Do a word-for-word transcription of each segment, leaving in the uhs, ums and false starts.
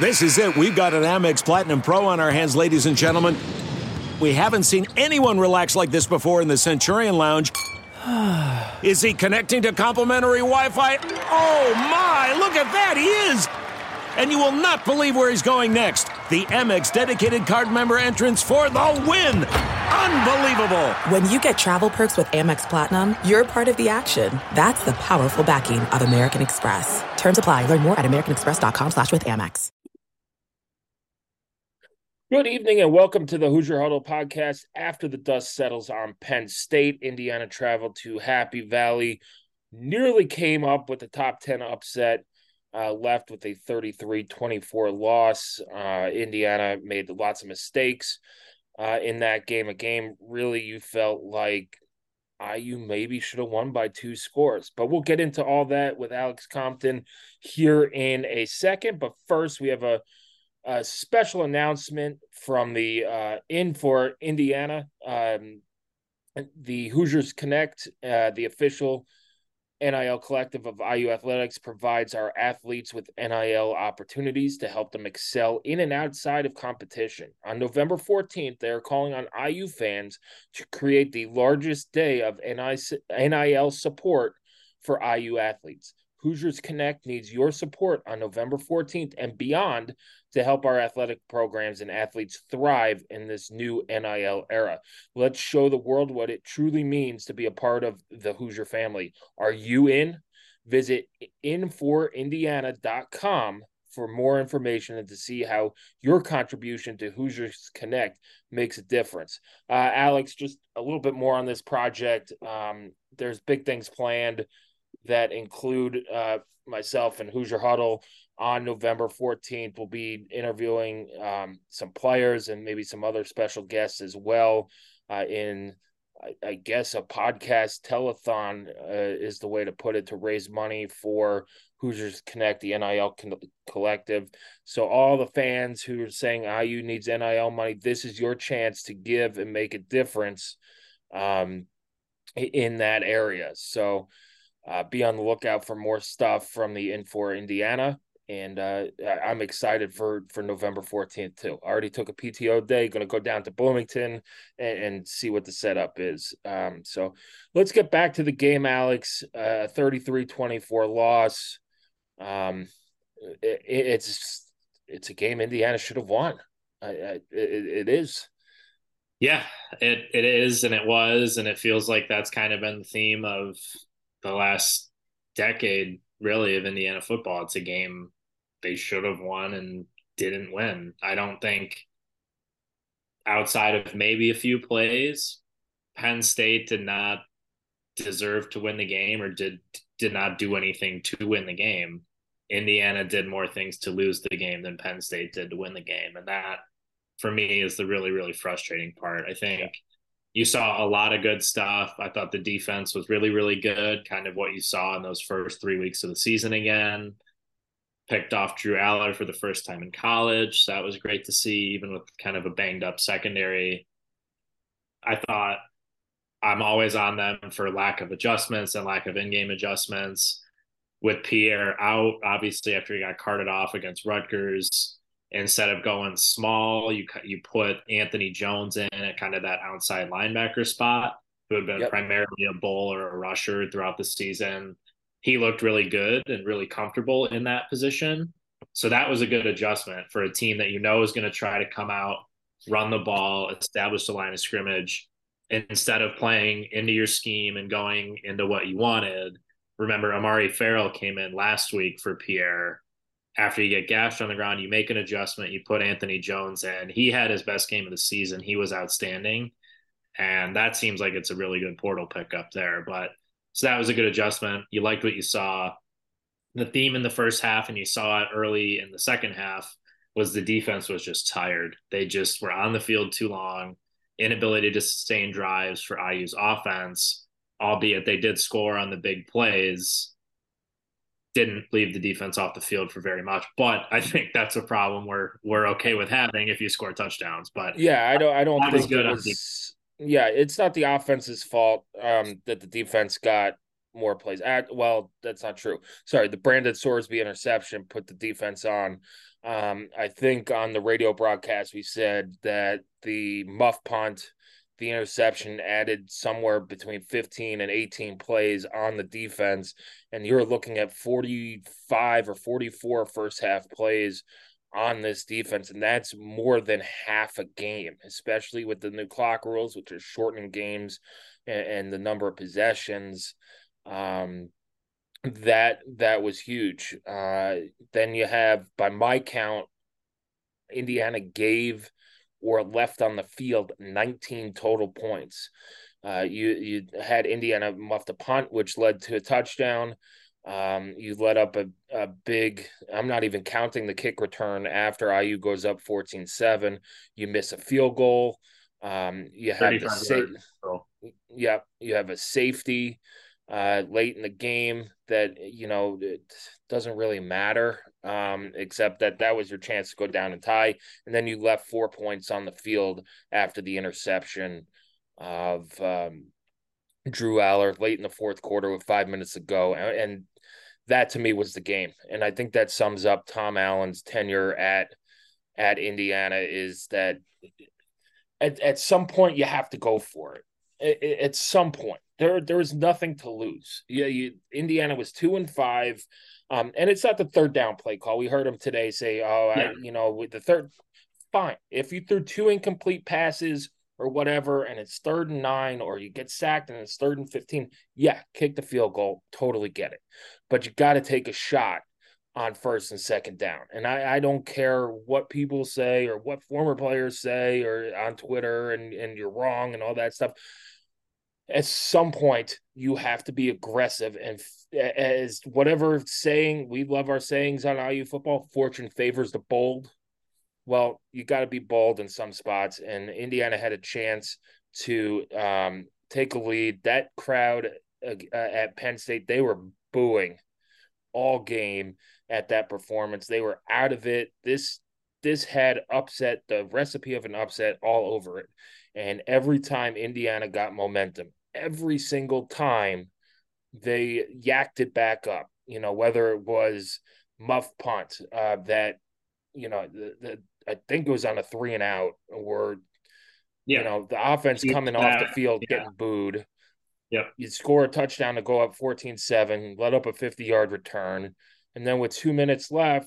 This is it. We've got an Amex Platinum Pro on our hands, ladies and gentlemen. We haven't seen anyone relax like this before in the Centurion Lounge. Is he connecting to complimentary Wi-Fi? Oh, my. Look at that. He is. And you will not believe where he's going next. The Amex dedicated card member entrance for the win. Unbelievable. When you get travel perks with Amex Platinum, you're part of the action. That's the powerful backing of American Express. Terms apply. Learn more at americanexpress.com slash with Amex. Good evening and welcome to the Hoosier Huddle podcast. After the dust settles on Penn State, Indiana traveled to Happy Valley, nearly came up with a top ten upset, uh, left with a thirty-three twenty-four loss. Uh, Indiana made lots of mistakes uh, in that game. A game really you felt like I U maybe should have won by two scores. But we'll get into all that with Alex Compton here in a second. But first, we have a A special announcement from the uh, In for Indiana. Um, the Hoosiers Connect, uh, the official N I L collective of I U Athletics, provides our athletes with N I L opportunities to help them excel in and outside of competition. On November fourteenth, they are calling on I U fans to create the largest day of N I L support for I U athletes. Hoosiers Connect needs your support on November fourteenth and beyond to help our athletic programs and athletes thrive in this new N I L era. Let's show the world what it truly means to be a part of the Hoosier family. Are you in? Visit in for indiana dot com for more information and to see how your contribution to Hoosiers Connect makes a difference. Uh, Alex, just a little bit more on this project. Um, there's big things planned that include uh, myself and Hoosier Huddle on November fourteenth. We'll be interviewing um, some players and maybe some other special guests as well uh, in, I, I guess, a podcast telethon uh, is the way to put it, to raise money for Hoosiers Connect, the N I L con- collective. So all the fans who are saying I U needs N I L money, this is your chance to give and make a difference um, in that area. So Uh, be on the lookout for more stuff from the In for Indiana. And uh, I'm excited for, for November fourteenth, too. I already took a P T O day, going to go down to Bloomington and, and see what the setup is. Um, so let's get back to the game, Alex. Uh, thirty-three twenty-four loss. Um, it, it's it's a game Indiana should have won. I, I, it, it is. Yeah, it it is, and it was, and it feels like that's kind of been the theme of the last decade, really, of Indiana football. It's a game they should have won and didn't win. I don't think, outside of maybe a few plays, Penn State did not deserve to win the game or did did not do anything to win the game. Indiana did more things to lose the game than Penn State did to win the game. And that, for me, is the really, really frustrating part. I think you saw a lot of good stuff. I thought the defense was really, really good, kind of what you saw in those first three weeks of the season again. Picked off Drew Aller for the first time in college. So that was great to see, even with kind of a banged up secondary. I thought I'm always on them for lack of adjustments and lack of in-game adjustments. With Pierre out, obviously, after he got carted off against Rutgers, instead of going small, you you put Anthony Jones in at kind of that outside linebacker spot, who had been yep. primarily a bull or a rusher throughout the season. He looked really good and really comfortable in that position. So that was a good adjustment for a team that you know is going to try to come out, run the ball, establish the line of scrimmage, and instead of playing into your scheme and going into what you wanted. Remember, Amari Farrell came in last week for Pierre. After you get gashed on the ground, you make an adjustment, you put Anthony Jones in. He had his best game of the season. He was outstanding. And that seems like it's a really good portal pickup there. But so that was a good adjustment. You liked what you saw. The theme in the first half, and you saw it early in the second half, was the defense was just tired. They just were on the field too long, inability to sustain drives for I U's offense, albeit they did score on the big plays. Didn't leave the defense off the field for very much, but I think that's a problem we're we're okay with having if you score touchdowns. But yeah, I don't I don't think it was. Yeah, it's not the offense's fault um, that the defense got more plays. At, well, that's not true. Sorry, the Brandon Sorsby interception put the defense on. Um, I think on the radio broadcast we said that the muff punt, the interception added somewhere between fifteen and eighteen plays on the defense, and you're looking at forty-five or forty-four first half plays on this defense, and that's more than half a game, especially with the new clock rules, which are shortening games and, and the number of possessions. Um, that that was huge. Uh, then you have, by my count, Indiana gave or left on the field nineteen total points. Uh, you you had Indiana muffed a punt, which led to a touchdown. Um, you let up a, a big, I'm not even counting the kick return after I U goes up fourteen seven. You miss a field goal. Um, you have the sa- yeah, you have a safety uh, late in the game that, you know, it doesn't really matter, um, except that that was your chance to go down and tie. And then you left four points on the field after the interception of um, Drew Aller late in the fourth quarter with five minutes to go. And, and that to me was the game. And I think that sums up Tom Allen's tenure at at Indiana, is that at, at some point you have to go for it. At, at some point. There there is nothing to lose. Yeah, you, Indiana was two and five. Um, and it's not the third down play call. We heard him today say, oh, yeah. I, you know, with the third, fine. If you threw two incomplete passes or whatever, and it's third and nine, or you get sacked and it's third and fifteen, yeah, kick the field goal, totally get it. But you got to take a shot on first and second down. And I, I don't care what people say or what former players say or on Twitter and, and you're wrong and all that stuff. At some point, you have to be aggressive, and as whatever saying, we love our sayings on I U football, fortune favors the bold. Well, you got to be bold in some spots, and Indiana had a chance to um, take a lead. That crowd uh, at Penn State, they were booing all game at that performance. They were out of it. This this had upset, the recipe of an upset all over it. And every time Indiana got momentum, every single time they yacked it back up, you know, whether it was muff punt uh, that, you know, the, the I think it was on a three and out, or, yeah. you know, the offense coming off the field yeah. getting booed. Yep. You score a touchdown to go up fourteen seven, let up a fifty-yard return. And then with two minutes left,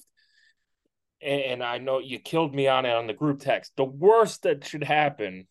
and, and I know you killed me on it on the group text, the worst that should happen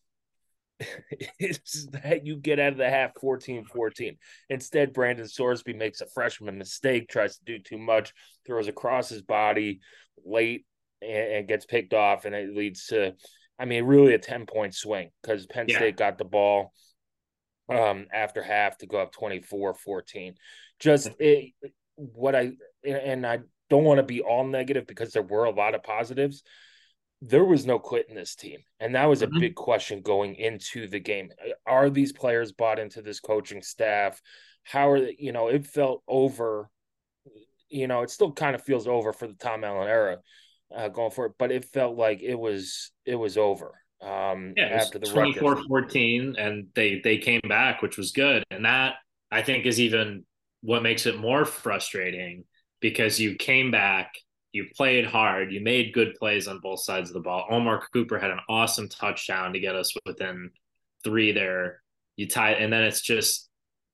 is that you get out of the half fourteen fourteen. Instead, Brandon Sorsby makes a freshman mistake, tries to do too much, throws across his body late, and, and gets picked off, and it leads to, I mean, really a ten-point swing, because Penn yeah. State got the ball um, after half to go up twenty-four fourteen. Just it, what I – and I don't want to be all negative, because there were a lot of positives. There was no quit in this team. And that was a mm-hmm. big question going into the game. Are these players bought into this coaching staff? How are they, you know, it felt over, you know, it still kind of feels over for the Tom Allen era uh, going for it, but it felt like it was, it was over um, yeah, after the twenty-four fourteen, and they, they came back, which was good. And that, I think, is even what makes it more frustrating, because you came back, you played hard. You made good plays on both sides of the ball. Omar Cooper had an awesome touchdown to get us within three there. You tie, and then it's just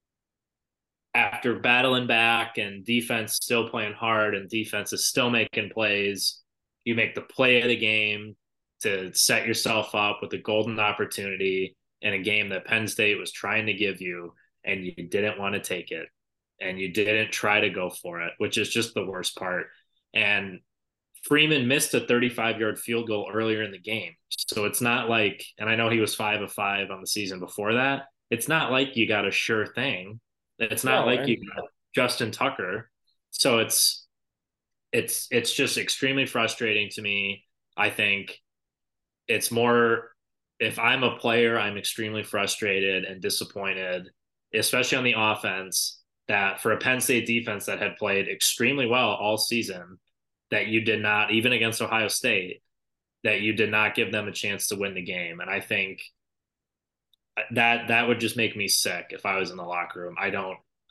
after battling back and defense still playing hard and defense is still making plays, you make the play of the game to set yourself up with a golden opportunity in a game that Penn State was trying to give you, and you didn't want to take it, and you didn't try to go for it, which is just the worst part. And Freeman missed a thirty-five-yard field goal earlier in the game. So it's not like, and I know he was five of five on the season before that. It's not like you got a sure thing. It's not no, like and... you got Justin Tucker. So it's, it's, it's just extremely frustrating to me. I think it's more, if I'm a player, I'm extremely frustrated and disappointed, especially on the offense, that for a Penn State defense that had played extremely well all season, that you did not, even against Ohio State, that you did not give them a chance to win the game. And I think that that would just make me sick if I was in the locker room. I don't,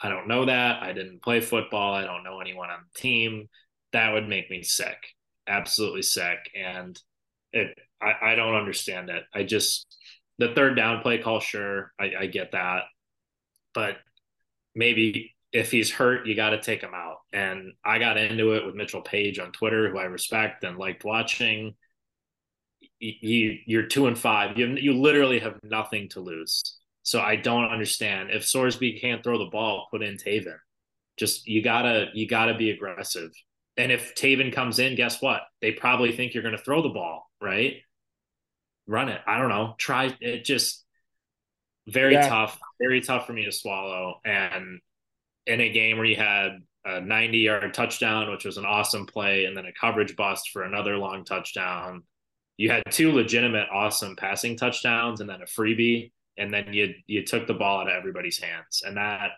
I don't know that. I didn't play football. I don't know anyone on the team. That would make me sick, absolutely sick. And it, I, I don't understand it. I just, the third down play call, sure, I, I get that. But maybe if he's hurt, you got to take him out. And I got into it with Mitchell Page on Twitter, who I respect and liked watching. You, you're two and five. You, you literally have nothing to lose. So I don't understand. If Sorsby can't throw the ball, put in Taven. Just you gotta you gotta be aggressive. And if Taven comes in, guess what? They probably think you're going to throw the ball, right? Run it. I don't know. Try it. Just very Yeah. tough. Very tough for me to swallow. And in a game where you had a ninety-yard touchdown, which was an awesome play, and then a coverage bust for another long touchdown. You had two legitimate, awesome passing touchdowns, and then a freebie. And then you you took the ball out of everybody's hands, and that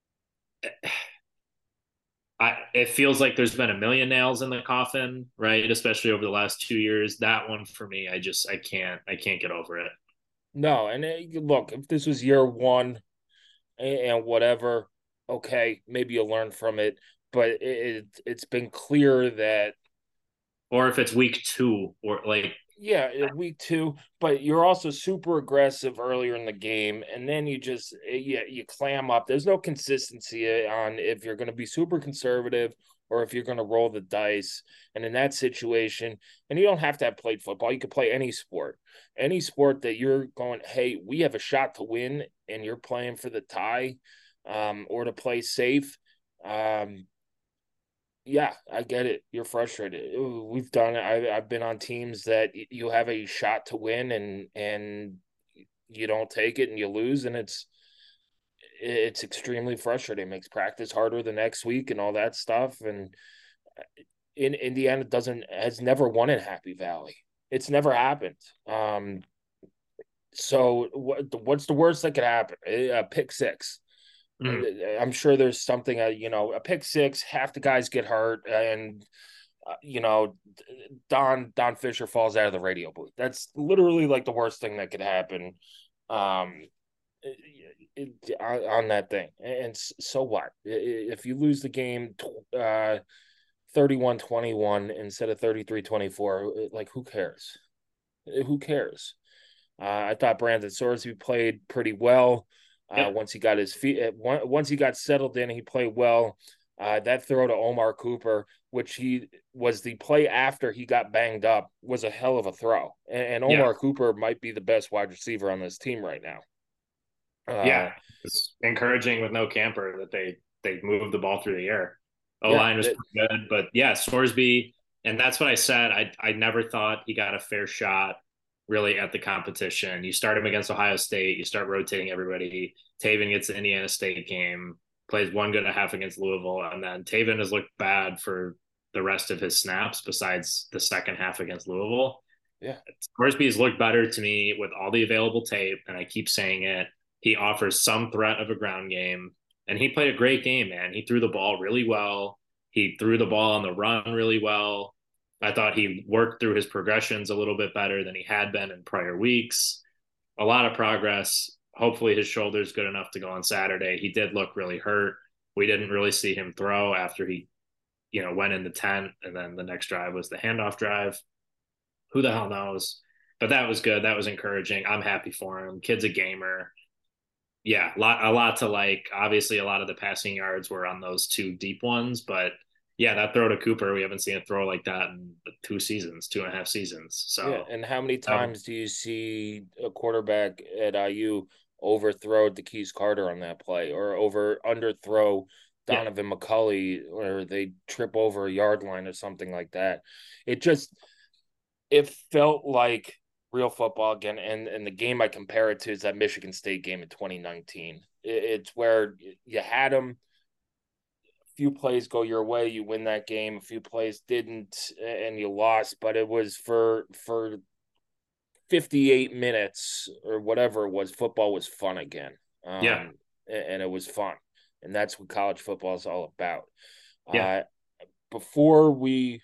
I it feels like there's been a million nails in the coffin, right? Especially over the last two years. That one for me, I just I can't I can't get over it. No, and it, look, if this was year one and, and whatever, okay, maybe you'll learn from it. But it, it it's been clear that, or if it's week two, or like yeah, week two, but you're also super aggressive earlier in the game, and then you just you, you clam up. There's no consistency on if you're going to be super conservative or if you're going to roll the dice. And in that situation, and you don't have to have played football, you could play any sport, any sport that you're going, hey, we have a shot to win, and you're playing for the tie, um, or to play safe. Um, Yeah, I get it. You're frustrated. We've done it. I, I've been on teams that you have a shot to win, and and you don't take it and you lose, and it's it's extremely frustrating. It makes practice harder the next week and all that stuff. And in Indiana doesn't has never won in Happy Valley. It's never happened. Um, so what what's the worst that could happen? A pick six. mm, I'm sure there's something, uh, you know, a pick six, half the guys get hurt, and uh, you know, Don Don Fisher falls out of the radio booth. That's literally like the worst thing that could happen, um, it, it, on that thing. And so what? If you lose the game, uh, thirty-one twenty-one instead of thirty-three twenty-four, like who cares? Who cares? Uh, I thought Brandon Sorsby played pretty well. Uh, yep. Once he got his feet, once he got settled in, he played well. Uh, that throw to Omar Cooper, which he was the play after he got banged up, was a hell of a throw. And, and Omar Yeah. Cooper might be the best wide receiver on this team right now. Uh, Yeah, it's encouraging with no Camper that they they moved the ball through the air. O Yeah, line was it- pretty good, but yeah, Sorsby, and that's what I said. I I never thought he got a fair shot really at the competition. You start him against Ohio State, you start rotating everybody. Taven gets the Indiana State game, plays one good and a half against Louisville, and then Taven has looked bad for the rest of his snaps besides the second half against Louisville. Yeah. Sorsby has looked better to me with all the available tape, and I keep saying it. He offers some threat of a ground game, and he played a great game, man. He threw the ball really well. He threw the ball on the run really well. I thought he worked through his progressions a little bit better than he had been in prior weeks. A lot of progress. Hopefully his shoulder's good enough to go on Saturday. He did look really hurt. We didn't really see him throw after he, you know, went in the tent, and then the next drive was the handoff drive. Who the hell knows? But that was good. That was encouraging. I'm happy for him. Kid's a gamer. Yeah, a lot, a lot to like. Obviously, a lot of the passing yards were on those two deep ones, but yeah, that throw to Cooper, we haven't seen a throw like that in two seasons, two and a half seasons. So, yeah. And how many um, times do you see a quarterback at I U overthrow DeKeys Carter on that play, or over underthrow Yeah. Donovan McCulley, or they trip over a yard line or something like that? It just it felt like real football again. And and the game I compare it to is that Michigan State game in twenty nineteen. It, it's where you had them. A few plays go your way, you win that game. A few plays didn't, and you lost. But it was for for fifty-eight minutes or whatever it was. Football was fun again. Um, Yeah. and it was fun, and that's what college football is all about. Yeah. Uh, before we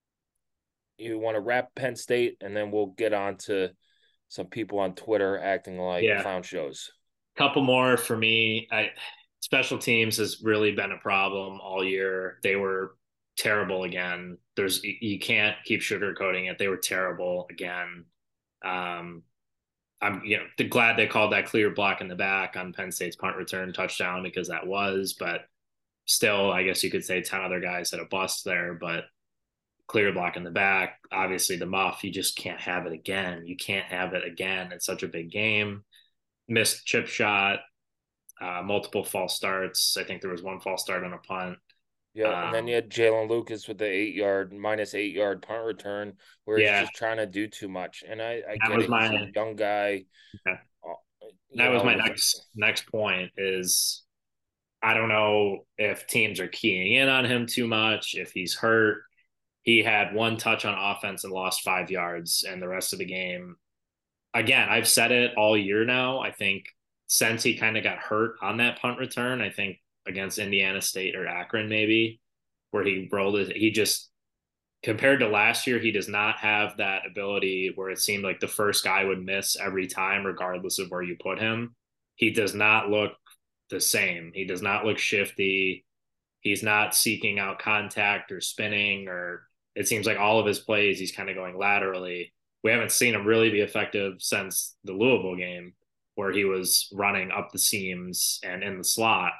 you want to wrap Penn State, and then we'll get on to some people on Twitter acting like Yeah. clown shows. Couple more for me. I special teams has really been a problem all year. They were terrible again. There's you can't keep sugarcoating it. They were terrible again. Um, I'm you know glad they called that clear block in the back on Penn State's punt return touchdown because that was, but still, I guess you could say ten other guys had a bust there, but clear block in the back. Obviously, the muff, you just can't have it again. You can't have it again. It's such a big game. Missed chip shot, uh, multiple false starts. I think there was one false start on a punt. Yeah, Um, and then you had Jalen Lucas with the eight yard minus eight yard punt return, where he's yeah, just trying to do too much. And I, I that get was it. my He's a young guy. okay. Uh, you That was know, my next next point. Is I don't know if teams are keying in on him too much. If he's hurt, he had one touch on offense and lost five yards, and the rest of the game. Again, I've said it all year now. I think since he kind of got hurt on that punt return, I think against Indiana State or Akron, maybe, where he rolled it, he just, compared to last year, he does not have that ability where it seemed like the first guy would miss every time, regardless of where you put him. He does not look the same. He does not look shifty. He's not seeking out contact or spinning, or it seems like all of his plays, he's kind of going laterally. We haven't seen him really be effective since the Louisville game, where he was running up the seams and in the slot.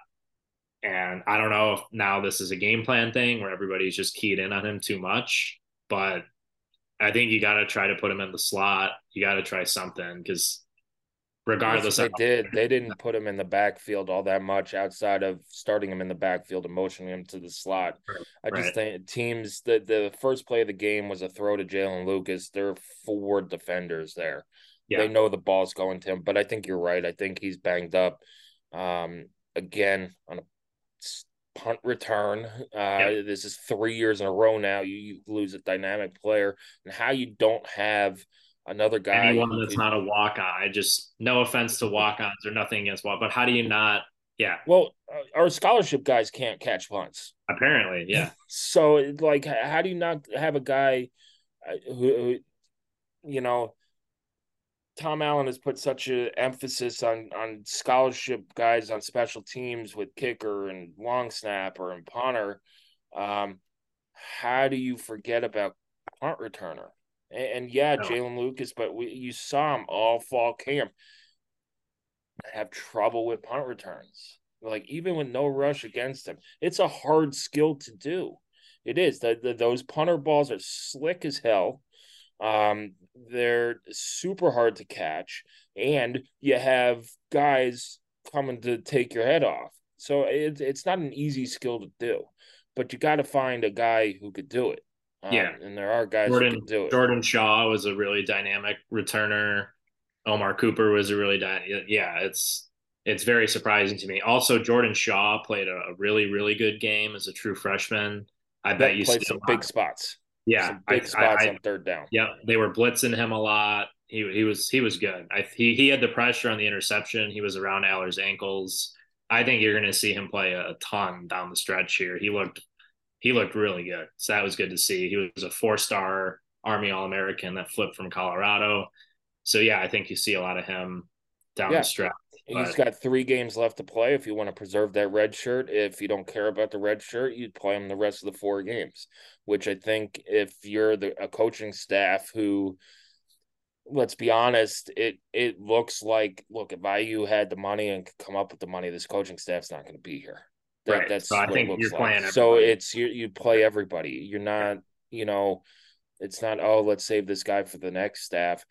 And I don't know if now this is a game plan thing where everybody's just keyed in on him too much, but I think you got to try to put him in the slot. You got to try something because regardless, they of did. They didn't put him in the backfield all that much outside of starting him in the backfield and motioning him to the slot. I just right. think teams, the, the first play of the game was a throw to Jalen Lucas. There are four defenders there. Yeah. They know the ball's going to him, but I think you're right. I think he's banged up. Um, again, on a punt return. Uh, yeah. This is three years in a row now. You, you lose a dynamic player, and how you don't have another guy. Anyone that's could, not a walk-on. I just, no offense to walk-ons or nothing against walk, but how do you not? Yeah. Well, uh, our scholarship guys can't catch punts. Apparently, yeah. So, like, how do you not have a guy who, who you know, Tom Allen has put such an emphasis on on scholarship guys on special teams with kicker and long snapper and punter. Um, how do you forget about punt returner? And, and yeah, no. Jalen Lucas, but we, you saw him all fall camp have trouble with punt returns. Like, even with no rush against him, it's a hard skill to do. It is. The, the, those punter balls are slick as hell. Um, they're super hard to catch, and you have guys coming to take your head off. So it, it's not an easy skill to do, but you got to find a guy who could do it. Um, yeah, and there are guys Jordan, who can do it. Jordan Shaw was a really dynamic returner. Omar Cooper was a really dy- yeah. It's it's very surprising to me. Also, Jordan Shaw played a, a really really good game as a true freshman. I bet you played some big spots. Yeah, some big I, spots I, on third down. Yeah, they were blitzing him a lot. He he was he was good. I he he had the pressure on the interception. He was around Aller's ankles. I think you're going to see him play a, a ton down the stretch here. He looked he looked really good. So that was good to see. He was a four-star Army All-American that flipped from Colorado. So yeah, I think you see a lot of him down yeah. the stretch. But he's got three games left to play. If you want to preserve that red shirt, if you don't care about the red shirt, you'd play him the rest of the four games, which I think if you're the a coaching staff who, let's be honest, it it looks like, look, if I U had the money and could come up with the money, this coaching staff's not going to be here. That, right. That's so I what think it looks you're like. playing everybody. So it's you you play everybody. You're not, you know, it's not, oh, let's save this guy for the next staff.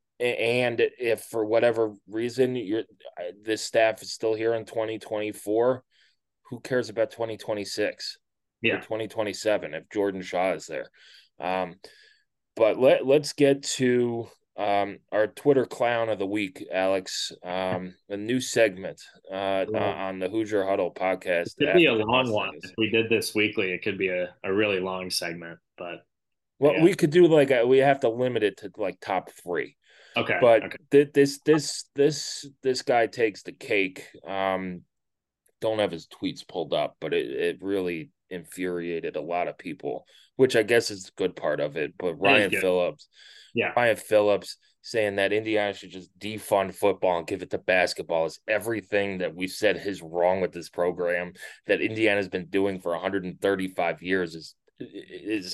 And if for whatever reason you're this staff is still here in twenty twenty-four, who cares about twenty twenty-six yeah. or twenty twenty-seven if Jordan Shaw is there? Um, but let, let's get to um, our Twitter clown of the week, Alex, um, a new segment uh, yeah. on the Hoosier Huddle podcast. It could be a long one. If we did this weekly, it could be a, a really long segment. But well, yeah. we could do like a, we have to limit it to like top three. Okay. But okay. th- this this this this guy takes the cake. Um, don't have his tweets pulled up, but it, it really infuriated a lot of people, which I guess is the good part of it. But Ryan Phillips, yeah, Ryan Phillips saying that Indiana should just defund football and give it to basketball is everything that we've said is wrong with this program that Indiana's been doing for one hundred thirty-five years is is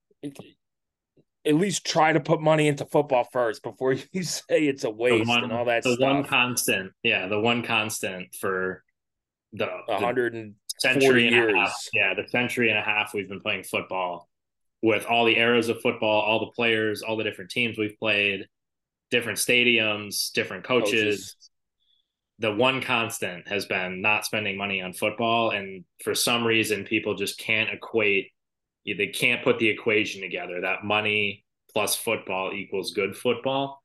at least try to put money into football first before you say it's a waste one, and all that the stuff. one constant, yeah, the one constant for the, the one hundred century and years. a half, yeah, the century and a half we've been playing football with all the eras of football, all the players, all the different teams we've played, different stadiums, different coaches. coaches. The one constant has been not spending money on football. And for some reason, people just can't equate, they can't put the equation together that money plus football equals good football.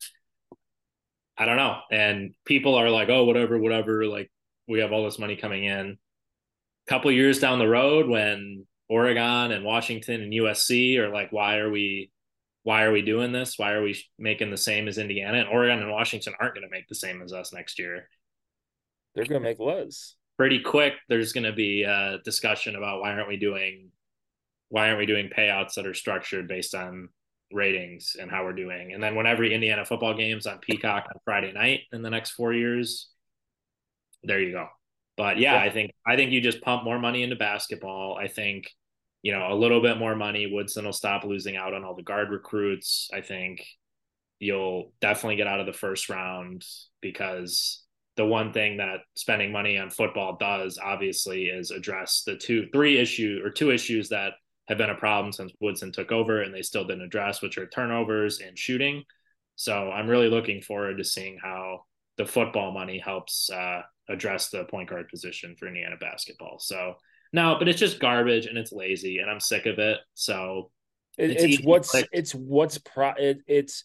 I don't know. And people are like, oh, whatever, whatever. Like, we have all this money coming in. A couple years down the road when Oregon and Washington and U S C are like, why are we why are we doing this? Why are we making the same as Indiana? And Oregon and Washington aren't going to make the same as us next year. They're going to make less. Pretty quick, there's going to be a discussion about why aren't we doing why aren't we doing payouts that are structured based on ratings and how we're doing. And then when every Indiana football game's on Peacock on Friday night in the next four years, there you go. But yeah, yeah. I think I think you just pump more money into basketball. I think, you know, a little bit more money, Woodson will stop losing out on all the guard recruits. I think you'll definitely get out of the first round because the one thing that spending money on football does obviously is address the two, three issue or two issues that have been a problem since Woodson took over and they still didn't address, which are turnovers and shooting. So I'm really looking forward to seeing how the football money helps uh, address the point guard position for Indiana basketball. So no, but it's just garbage and it's lazy and I'm sick of it. So it, it's, it's what's click. it's what's pro it, it's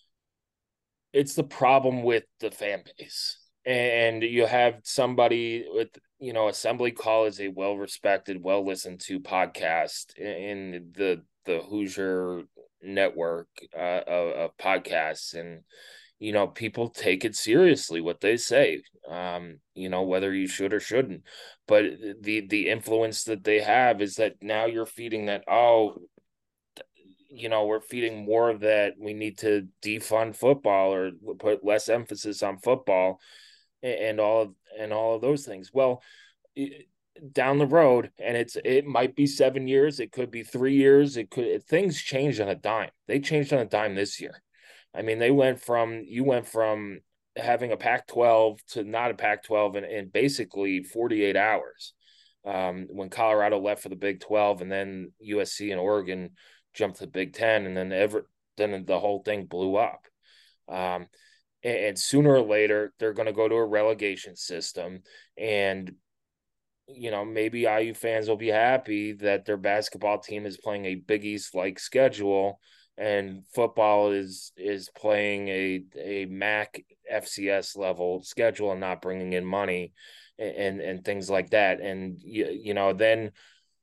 it's the problem with the fan base. And you have somebody with, you know, Assembly Call is a well-respected, well-listened to podcast in the the Hoosier network uh, of, of podcasts, and you know, people take it seriously what they say, um, you know, whether you should or shouldn't. But the the influence that they have is that now you're feeding that, oh, you know, we're feeding more of that. We need to defund football or put less emphasis on football and all of, and all of those things. Well, down the road, and it's it might be seven years, it could be three years, it could things change on a dime. They changed on a dime this year. I mean, they went from you went from having a Pac twelve to not a Pac twelve in, in basically forty-eight hours. Um, when Colorado left for the Big twelve, and then U S C and Oregon jumped to the Big Ten, and then ever then the whole thing blew up. Um, and, and sooner or later, they're going to go to a relegation system, and you know, maybe I U fans will be happy that their basketball team is playing a Big East like schedule, and football is is playing a a M A C F C S level schedule and not bringing in money and and, and things like that. And you, you know, then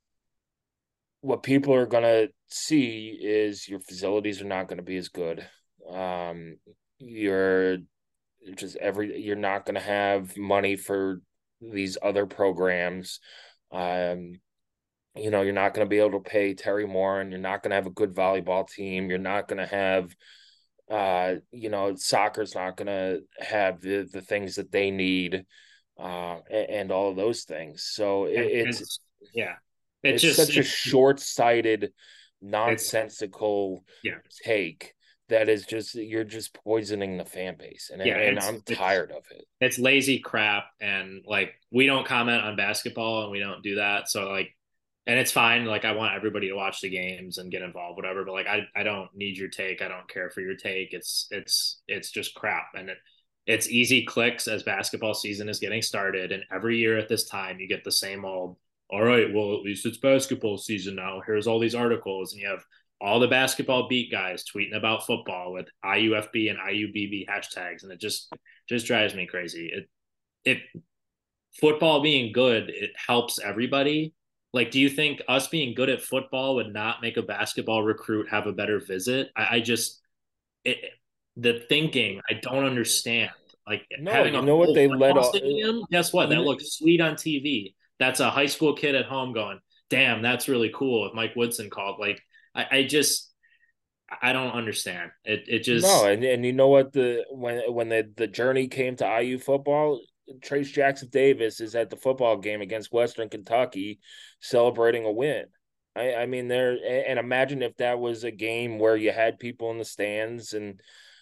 what people are going to see is your facilities are not going to be as good. Um, you're just every you're not going to have money for these other programs. Um, you know, you're not going to be able to pay Terry Moore, and you're not going to have a good volleyball team. You're not going to have, uh, you know, soccer's not going to have the, the things that they need, uh, and, and all of those things. So it, it's, it's, yeah, it's, it's just such it's, a short-sighted, nonsensical yeah. take. That is just, you're just poisoning the fan base. And, yeah, and I'm tired of it. It's lazy crap. And like, we don't comment on basketball and we don't do that. So like, and it's fine. Like, I want everybody to watch the games and get involved, whatever. But like, I, I don't need your take. I don't care for your take. It's, it's, it's just crap. And it, it's easy clicks as basketball season is getting started. And every year at this time, you get the same old, all right, well, at least it's basketball season now. Here's all these articles. And you have all the basketball beat guys tweeting about football with I U F B and I U B B hashtags. And it just, just drives me crazy. It, it, football being good, it helps everybody. Like, do you think us being good at football would not make a basketball recruit have a better visit? I, I just, it, the thinking, I don't understand. Like, no, having you a know what they let off. Stadium, guess what? That looks sweet on T V. That's a high school kid at home going, damn, that's really cool. If Mike Woodson called, like, I, I just, I don't understand it. It No, just and and you know what, the when when the the journey came to I U football, Trace Jackson Davis is at the football game against Western Kentucky celebrating a win. I I mean there, and imagine if that was a game where you had people in the stands and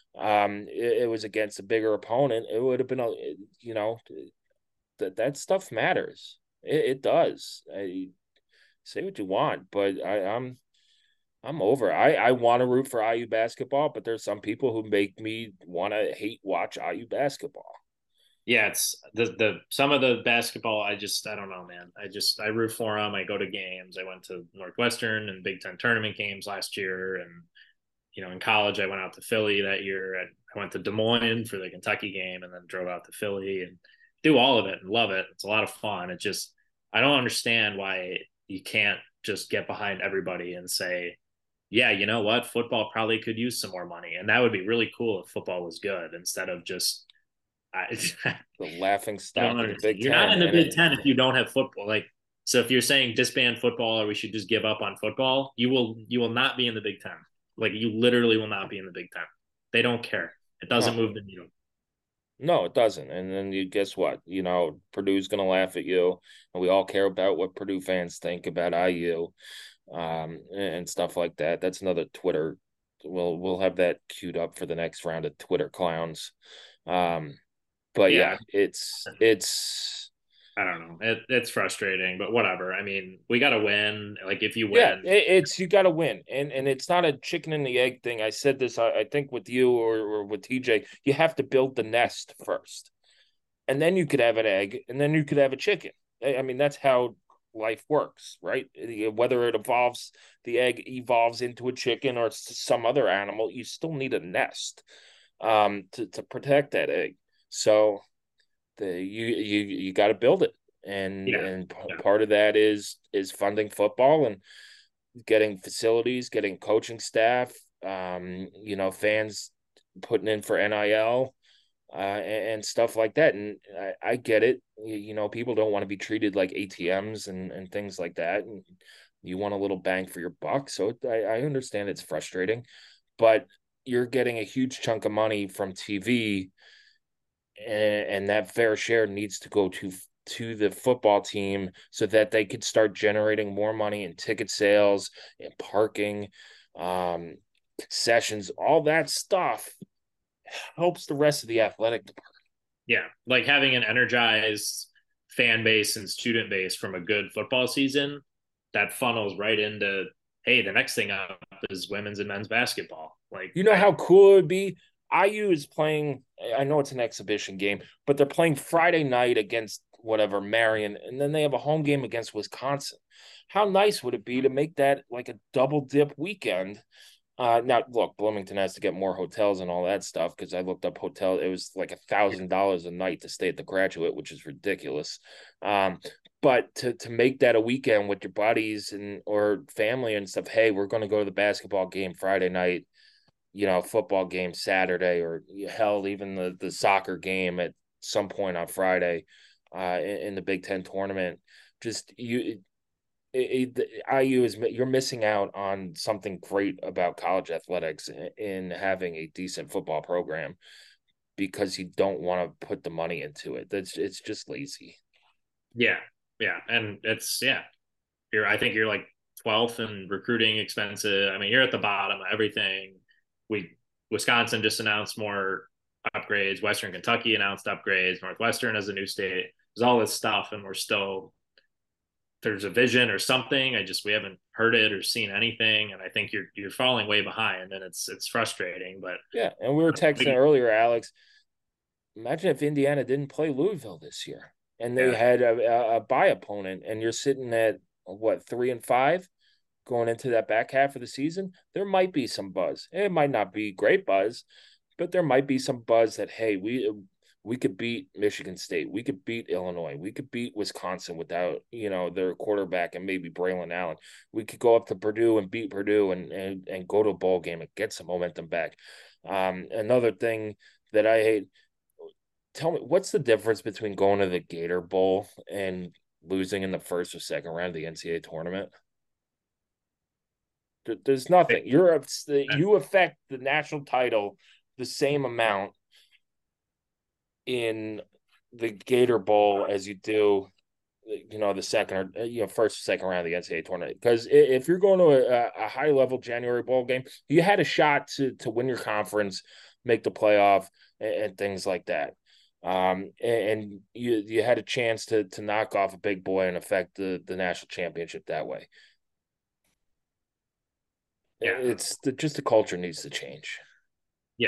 um it, it was against a bigger opponent. It would have been a, you know, that that stuff matters. It, it does. I, say what you want, but I, I'm I'm over. I I want to root for I U basketball, but there's some people who make me want to hate watch I U basketball. yeah, it's the the some of the basketball. I just I don't know, man. I just I root for them. I go to games. I went to Northwestern and Big Ten tournament games last year, and you know, in college, I went out to Philly that year. I went to Des Moines for the Kentucky game, and then drove out to Philly and do all of it and love it. It's a lot of fun. It just I don't understand why you can't just get behind everybody and say, yeah, you know what, football probably could use some more money, and that would be really cool if football was good instead of just I, The laughing I don't stock of the understand. Big You're not Ten, in the and Big it, Ten if you don't have football. Like, so if you're saying disband football or we should just give up on football, you will you will not be in the Big Ten. Like, you literally will not be in the Big Ten. They don't care. It doesn't no, move the needle. no, it doesn't. And then you guess what? You know, Purdue's gonna laugh at you, and we all care about what Purdue fans think about I U, um, and stuff like that. That's another Twitter. We'll we'll have that queued up for the next round of Twitter clowns. Um, but Yeah, yeah, it's it's I don't know. It, it's frustrating, but whatever. I mean, we got to win. Like, if you yeah, win, it, it's you got to win, and and it's not a chicken and the egg thing. I said this, I, I think, with you or, or with T J. You have to build the nest first, and then you could have an egg, and then you could have a chicken. I, I mean, that's how life works, right? Whether it evolves, the egg evolves into a chicken or some other animal, you still need a nest um, to to protect that egg. So the you you you got to build it, and yeah, and yeah, part of that is is funding football and getting facilities, getting coaching staff, um, you know, fans putting in for N I L, uh, and, and stuff like that. And I, I get it. You, you know, people don't want to be treated like A T Ms and, and things like that. And you want a little bang for your buck. So I, I understand it's frustrating, but you're getting a huge chunk of money from T V, and, and that fair share needs to go to to the football team so that they could start generating more money in ticket sales and parking, um, concessions, all that stuff helps the rest of the athletic department. yeah. Like, having an energized fan base and student base from a good football season that funnels right into, hey, the next thing up is women's and men's basketball. Like, You know I how cool it would be? I U is playing, I know it's an exhibition game, but they're playing Friday night against whatever, Marion, and then they have a home game against Wisconsin. How nice would it be to make that like a double dip weekend? Uh, now look, Bloomington has to get more hotels and all that stuff because I looked up hotel. It was like a thousand dollars a night to stay at the Graduate, which is ridiculous. Um, but to to make that a weekend with your buddies and or family and stuff, hey, we're going to go to the basketball game Friday night, you know, football game Saturday, or hell, even the the soccer game at some point on Friday, uh, in, in the Big Ten tournament. Just you, it, it, I U is you're missing out on something great about college athletics in, in having a decent football program because you don't want to put the money into it. That's it's just lazy. yeah, yeah, and it's yeah. You're I think you're like twelfth in recruiting expensive. I mean, you're at the bottom of everything. We Wisconsin just announced more upgrades. Western Kentucky announced upgrades. Northwestern as a new state. There's all this stuff, and we're still there's a vision or something. I just we haven't heard it or seen anything, and I think you're you're falling way behind, and it's it's frustrating. But Yeah, and we were texting earlier, Alex. Imagine if Indiana didn't play Louisville this year, and they yeah, had a, a, a bye opponent, and you're sitting at what three and five going into that back half of the season. There might be some buzz. It might not be great buzz, but there might be some buzz that hey, we we could beat Michigan State, we could beat Illinois, we could beat Wisconsin without you know their quarterback and maybe Braylon Allen. We could go up to Purdue and beat Purdue and and, and go to a bowl game and get some momentum back. Um, another thing that I hate. Tell me, what's the difference between going to the Gator Bowl and losing in the first or second round of the N C A A tournament? There's nothing. You're you affect the national title the same amount in the Gator Bowl as you do, you know, the second or you know first or second round of the N C double A tournament. Because if you're going to a, a high level January bowl game, you had a shot to to win your conference, make the playoff, and, and things like that. Um, and, and you you had a chance to to knock off a big boy and affect the the national championship that way. Yeah, it's the, just the culture needs to change. Yeah,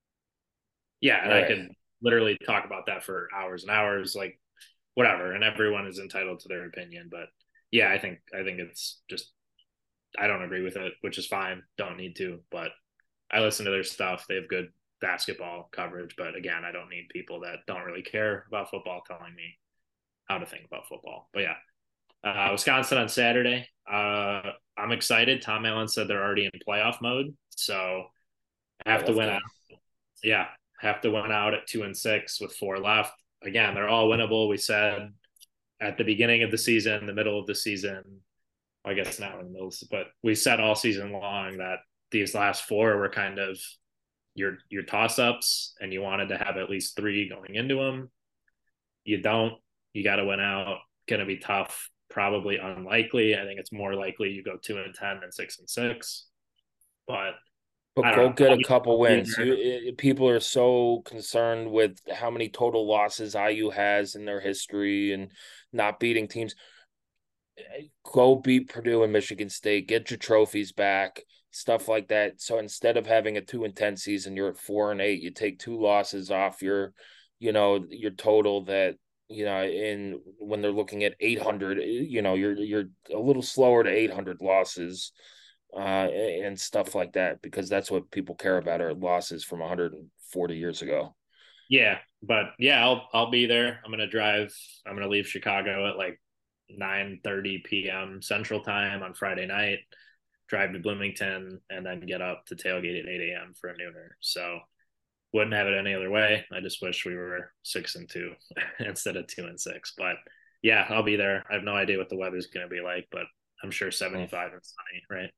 yeah, and All I right. could literally talk about that for hours and hours, like whatever. And everyone is entitled to their opinion, but yeah, I think I think it's just I don't agree with it, which is fine. Don't need to, but I listen to their stuff. They have good basketball coverage, but again, I don't need people that don't really care about football telling me how to think about football. But yeah, uh, Wisconsin on Saturday. Uh, I'm excited. Tom Allen said they're already in playoff mode, so I have Oh, to let's win go. out. Yeah, have to win out at two and six with four left. Again, they're all winnable. We said at the beginning of the season, the middle of the season, I guess not in the middle, but we said all season long that these last four were kind of your your toss ups, and you wanted to have at least three going into them. You don't. You got to win out. Going to be tough. Probably unlikely. I think it's more likely you go two and ten than six and six. But But I don't go know. get I'll a be, couple I'll be wins. You it, people are so concerned with how many total losses I U has in their history and not beating teams. Go beat Purdue and Michigan State. Get your trophies back, stuff like that. So instead of having a two and ten season, you're at four and eight. You take two losses off your, you know, your total that you know. In when they're looking at eight hundred, you know, you're you're a little slower to eight hundred losses. Uh, and stuff like that, because that's what people care about are losses from one hundred forty years ago. Yeah, but yeah, I'll I'll be there. I'm gonna drive. I'm gonna leave Chicago at like nine thirty p.m. Central Time on Friday night. Drive to Bloomington and then get up to tailgate at eight a.m. for a nooner. So wouldn't have it any other way. I just wish we were six and two instead of two and six. But yeah, I'll be there. I have no idea what the weather's gonna be like, but I'm sure seventy-five and sunny, right?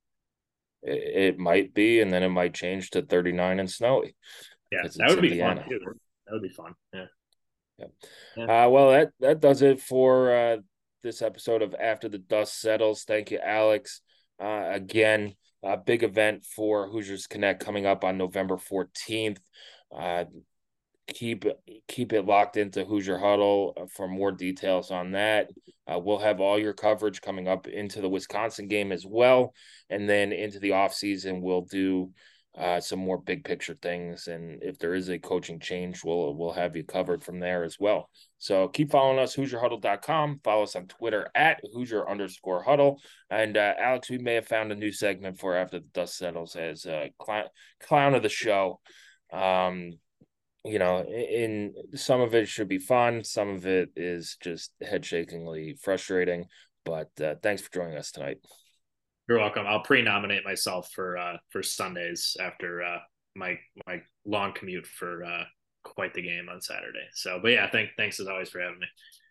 It, it might be, and then it might change to thirty-nine and snowy Yeah, because that it's would be fun Indiana. too. That would be fun. Yeah. Yeah. Yeah. Uh, well, that that does it for uh, this episode of After the Dust Settles. Thank you, Alex. Uh, again, a big event for Hoosiers Connect coming up on November fourteenth. Uh, keep keep it locked into Hoosier Huddle for more details on that. Uh, we'll have all your coverage coming up into the Wisconsin game as well, and then into the off season we'll do uh, some more big picture things. And if there is a coaching change, we'll we'll have you covered from there as well. So keep following us, Hoosier Huddle dot com. Follow us on Twitter at Hoosier underscore Huddle. And uh, Alex, we may have found a new segment for After the Dust Settles as uh, clown clown of the show. Um, you know, in, in some of it should be fun. Some of it is just head shakingly frustrating. But uh, thanks for joining us tonight. You're welcome. I'll pre-nominate myself for uh, for Sundays after uh, my my long commute for uh, quite the game on Saturday. So, but yeah, thank, thanks as always for having me.